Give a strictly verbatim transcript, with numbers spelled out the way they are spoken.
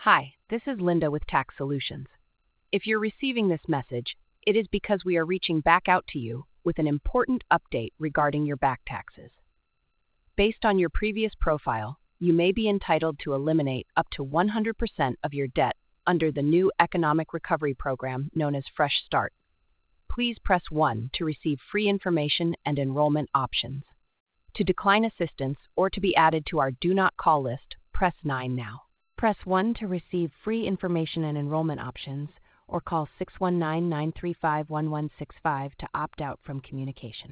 Hi, this is Linda with Tax Solutions. If you're receiving this message, it is because we are reaching back out to you with an important update regarding your back taxes. Based on your previous profile, you may be entitled to eliminate up to one hundred percent of your debt under the new economic recovery program known as Fresh Start. Please press one to receive free information and enrollment options. To decline assistance or to be added to our Do Not Call list, press nine now. Press one to receive free information and enrollment options, or call six one nine, nine three five, one one six five to opt out from communication.